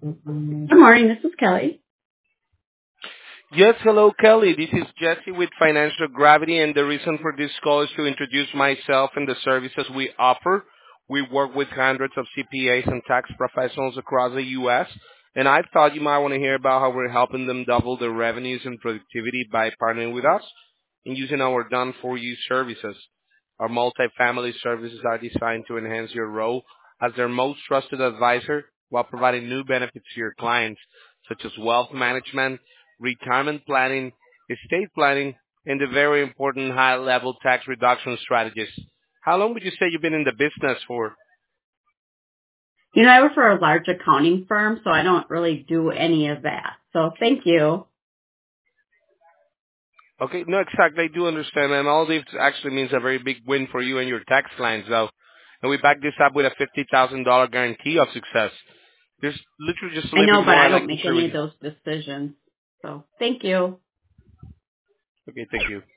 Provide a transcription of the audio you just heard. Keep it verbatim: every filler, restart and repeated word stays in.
Good morning. This is Kelly. Yes, hello, Kelly. This is Jesse with Financial Gravity, and the reason for this call is to introduce myself and the services we offer. We work with hundreds of C P As and tax professionals across the U S, and I thought you might want to hear about how we're helping them double their revenues and productivity by partnering with us and using our done-for-you services. Our multifamily services are designed to enhance your role as their most trusted advisor while providing new benefits to your clients, such as wealth management, retirement planning, estate planning, and the very important high-level tax reduction strategies. How long would you say you've been in the business for? You know, I work for a large accounting firm, so I don't really do any of that. So thank you. Okay, no, exactly. I do understand, and all this actually means a very big win for you and your tax clients, though. And we back this up with a fifty thousand dollars guarantee of success. There's literally just a I little know, bit but more I I'd don't like to make share any with of you. those decisions. So thank you. Okay, thank you.